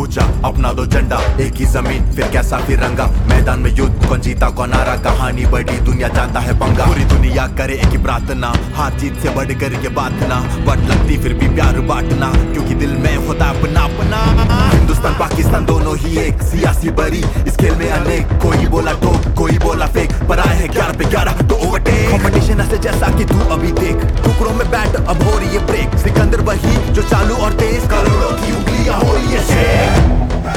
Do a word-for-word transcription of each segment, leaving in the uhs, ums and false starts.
ऊंचा अपना दो झंडा, एक ही जमीन फिर कैसा फिरंगा। मैदान में युद्ध कौन जीता कौन हारा, कहानी बड़ी दुनिया जानता है पंगा। पूरी दुनिया करे एक ही प्रार्थना, हार जीत से बढ़ कर ये बात ना। बट लगती फिर भी प्यार बांटना, क्योंकि दिल में होता अपना अपना। हिंदुस्तान पाकिस्तान दोनों ही एक, सियासी बरी इस खेल में अनेक। कोई बोला ठोक कोई बोला फेक, पर आए हैं ग्यारह पे ग्यारह तो ओवरटेक। कंपटीशन ऐसे जैसा कि तू अभी देख, टुकड़ों में बैट अब हो रही है ब्रेक। सिकंदर वही जो चालू और तेज, करोड़ों की उंगलियां हो रही है शेक।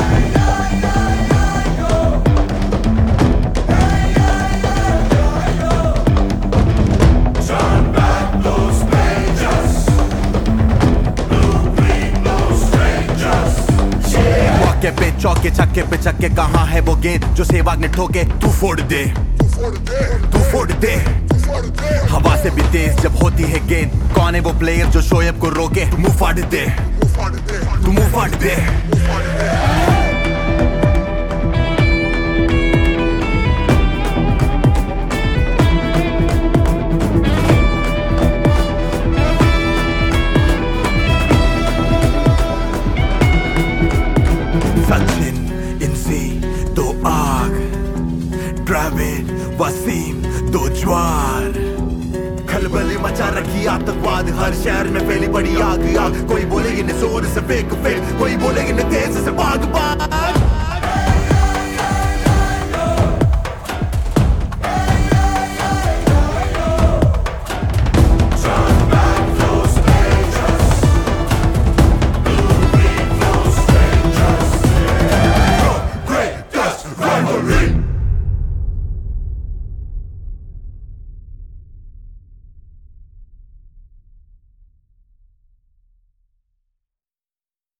मौके पे चौके छक्के पे छक्के, कहाँ है वो गेंद जो सहवाग ने ठोके। तू फोड़ दे तू फोड़ दे हवा से भी तेज जब होती है गेंद। कौन है वो प्लेयर जो शोएब को रोके। तू मुंह फाड़ दे तू मुंह फाड़ दे। सचिन इंसी दो आग, ड्राविड वसीम दो ज्वार। खलबली मचा रखी आतंकवाद, हर शहर में फैली बड़ी आग आग। कोई बोलेगी न जोर से फेंक फेंक, कोई बोलेगी न तेज से भाग भाग।